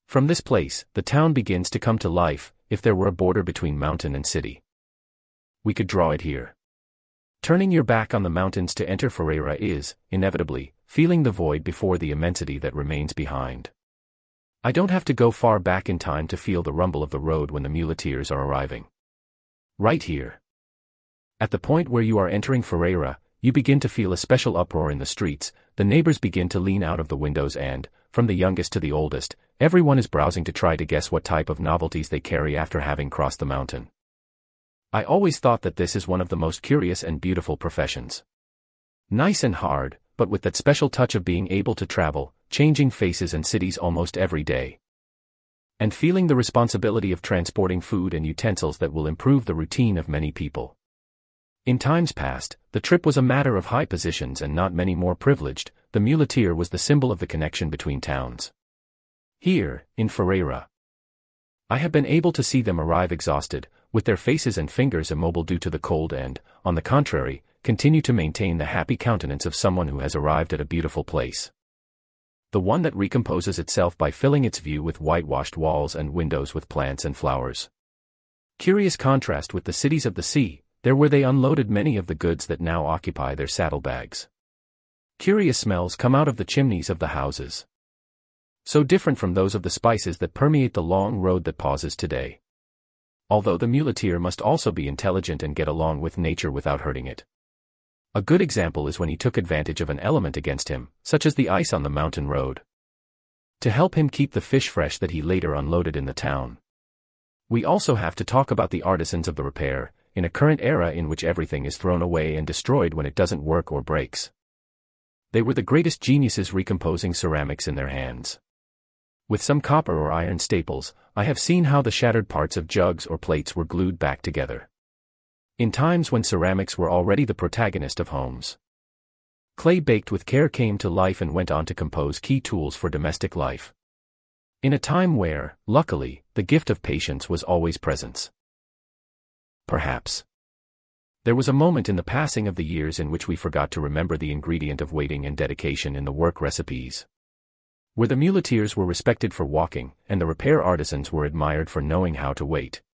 From this place, the town begins to come to life, if there were a border between mountain and city. We could draw it here. Turning your back on the mountains to enter Ferreira is, inevitably, feeling the void before the immensity that remains behind. I don't have to go far back in time to feel the rumble of the road when the muleteers are arriving. Right here. At the point where you are entering Ferreira, you begin to feel a special uproar in the streets, the neighbors begin to lean out of the windows and, from the youngest to the oldest, everyone is browsing to try to guess what type of novelties they carry after having crossed the mountain. I always thought that this is one of the most curious and beautiful professions. Nice and hard, but with that special touch of being able to travel, changing faces and cities almost every day. And feeling the responsibility of transporting food and utensils that will improve the routine of many people. In times past, the trip was a matter of high positions and not many more privileged. The muleteer was the symbol of the connection between towns. Here, in Ferreira, I have been able to see them arrive exhausted, with their faces and fingers immobile due to the cold and, on the contrary, continue to maintain the happy countenance of someone who has arrived at a beautiful place. The one that recomposes itself by filling its view with whitewashed walls and windows with plants and flowers. Curious contrast with the cities of the sea, there where they unloaded many of the goods that now occupy their saddlebags. Curious smells come out of the chimneys of the houses. So different from those of the spices that permeate the long road that pauses today. Although the muleteer must also be intelligent and get along with nature without hurting it. A good example is when he took advantage of an element against him, such as the ice on the mountain road, to help him keep the fish fresh that he later unloaded in the town. We also have to talk about the artisans of the repair, in a current era in which everything is thrown away and destroyed when it doesn't work or breaks. They were the greatest geniuses recomposing ceramics in their hands. With some copper or iron staples, I have seen how the shattered parts of jugs or plates were glued back together. In times when ceramics were already the protagonist of homes, clay baked with care came to life and went on to compose key tools for domestic life. In a time where, luckily, the gift of patience was always present. Perhaps there was a moment in the passing of the years in which we forgot to remember the ingredient of waiting and dedication in the work recipes. Where the muleteers were respected for walking, and the repair artisans were admired for knowing how to wait.